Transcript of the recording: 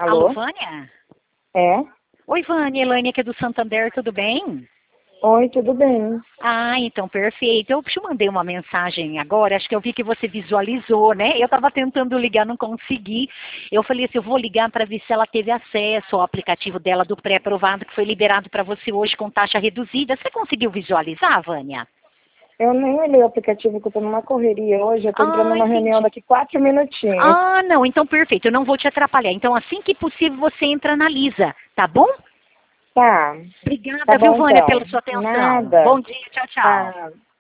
Alô, Alô? Vânia? É? Oi, Vânia, Elaine aqui do Santander, tudo bem? Oi, tudo bem? Ah, então, perfeito. Eu te mandei uma mensagem agora, acho que eu vi que você visualizou, né? Eu estava tentando ligar, não consegui. Eu falei assim, eu vou ligar para ver se ela teve acesso ao aplicativo dela do pré-aprovado, que foi liberado para você hoje com taxa reduzida. Você conseguiu visualizar, Vânia? Eu nem olhei o aplicativo que eu tô numa correria hoje. Eu tô entrando Ah, numa reunião entendi. daqui 4 minutinhos. Ah, não, então perfeito, eu não vou te atrapalhar. Então, assim que possível, você entra na Lisa, tá bom? Tá. Tá Obrigada, viu, bom Vânia, então. pela sua atenção. Nada. Bom dia, tchau, tchau. Tá.